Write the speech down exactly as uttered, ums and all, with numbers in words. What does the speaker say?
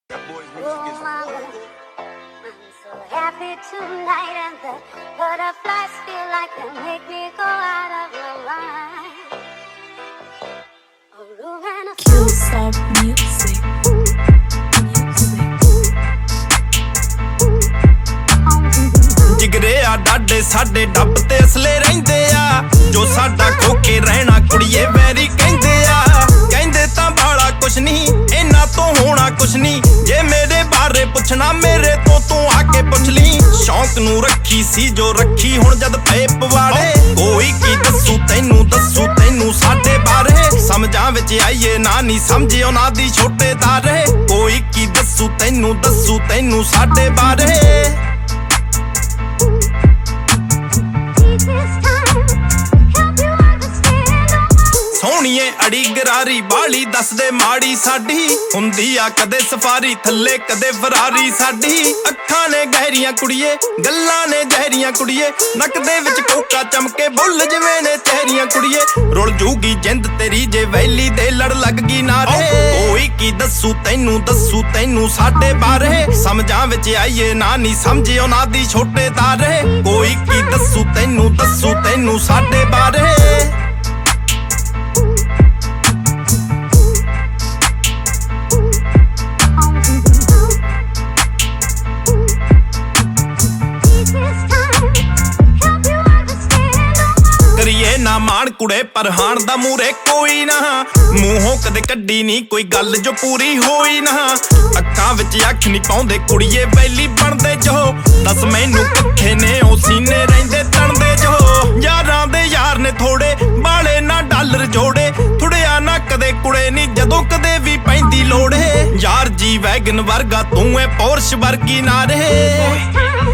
That boy's music is I'm so happy tonight, and the butterflies feel like they make me go out of my mind. A room and a Q-Sub Music. ਜਿਗਰੇ ਆ ਡਾਡੇ ਸਾਡੇ ਡੱਬ ਤੇ ਅਸਲੇ ਰਹਿੰਦੇ ਆ ਜੋ ਸਾਡਾ ਖੋ ਕੇ ਰਹਿਣਾ ਕੁੜੀਏ ਵੈਰੀ ਕਹਿੰਦੇ ਆ ਕਹਿੰਦੇ ਤਾਂ ਬਾਲਾ ਕੁਛ ਨਹੀਂ ਇਹਨਾਂ ਤੋਂ ਹੋਣਾ ਕੁਛ ਨਹੀਂ ਜੇ ਮੇਰੇ ਬਾਰੇ ਪੁੱਛਣਾ ਮੇਰੇ ਤੋਂ ਤੂੰ ਆ ਕੇ ਪੁੱਛ ਲਈ ਸ਼ੌਂਕ ਨੂੰ ਰੱਖੀ ਸੀ ਜੋ ਰੱਖੀ ਹੁਣ ਜਦ ਪਏ ਪਵਾੜੇ ਕੋਈ ਕੀ ਦੱਸੂ ਤੈਨੂੰ ਦੱਸੂ ਤੈਨੂੰ ਸਾਡੇ ਬਾਰੇ ਸਮਝਾਂ ਵਿੱਚ ਆਈਏ ਨਾ ਨਹੀਂ ਸਮਝੇ ਉਹਨਾਂ ਦੀ ਛੋਟੇ ਤਾਰੇ ਕੋਈ ਕੀ ਦੱਸੂ ਤੈਨੂੰ ਦੱਸੂ ਤੈਨੂੰ ਸਾਡੇ ਬਾਰੇ ਸੋਹਣੀਏ ਅੜੀ ਗਰਾਰੀ ਬਾਲੀ ਦੱਸਦੇ ਮਾੜੀ ਸਾਡੀ ਹੁੰਦੀ ਆ ਕਦੇ ਸਫਾਰੀ ਥੱਲੇ ਕਦੇ ਫਰਾਰੀ ਸਾਡੀ ਅੱਖਾਂ ਨੇ ਗਹਿਰੀਆਂ ਕੁੜੀਏ ਗੱਲਾਂ ਨੇ ਜ਼ਹਿਰੀਆਂ ਕੁੜੀਏ ਨੱਕ ਦੇ ਵਿੱਚ ਕੋਕਾ ਚਮਕੇ ਬੁੱਲ ਜਿਵੇਂ ਨੇ ਚਿਹਰੀਆਂ ਕੁੜੀਏ ਰੁਲ ਜੂਗੀ ਜਿੰਦ ਤੇਰੀ ਜੇ ਵੈਲੀ ਦੇ ਲੜ ਲੱਗ ਗਈ ਨਾਰੇ ਕੋਈ ਕੀ ਦੱਸੂ ਤੈਨੂੰ ਦੱਸੂ ਤੈਨੂੰ ਸਾਡੇ ਬਾਰੇ ਸਮਝਾਂ ਵਿੱਚ ਆਈਏ ਨਾ ਨਹੀਂ ਸਮਝੇ ਉਹਨਾਂ ਦੀ ਛੋਟੇ ਤਾਰੇ ਕੋਈ ਕੀ ਦੱਸੂ ਤੈਨੂੰ ਦੱਸੂ ਤੈਨੂੰ ਸਾਡੇ ਬਾਰੇ ਕਰੀਏ ਨਾ ਮਾਣ ਕੁੜੇ ਪਰਹਾਨ ਦਾ ਮੂਰੇ ਕੋਈ ਨਾ ਮੂੰਹੋਂ ਕਦੇ ਕੱਢੀ ਨਹੀਂ ਕੋਈ ਗੱਲ ਜੋ ਪੂਰੀ ਹੋਈ ਨਾ ਅੱਖਾਂ ਵਿੱਚ ਅੱਖ ਨਹੀਂ ਪਾਉਂਦੇ ਕੁੜੀਏ ਵੈਲੀ ਬਣਦੇ ਜੋ ਦੱਸ ਮੈਨੂੰ ਕਿੱਥੇ ਨੇ ਉਹ ਸੀਨੇ ਰਹਿੰਦੇ ਤਣਦੇ ਜੋ ਯਾਰਾਂ ਦੇ ਯਾਰ ਨੇ ਥੋੜੇ ਬਾਲੇ ਨਾ ਡਾਲਰ ਜੋੜੇ ਥੁੜਿਆ ਨਾ ਕਦੇ ਕੁੜੇ ਨਹੀਂ ਜਦੋਂ ਕਦੇ ਵੀ ਪੈਂਦੀ ਲੋੜੇ ਯਾਰ ਜੀ ਵੈਗਨ ਵਰਗਾ ਤੂੰ ਐ ਪੋਰਸ਼ ਵਰਗੀ ਨਾ ਰਹੇ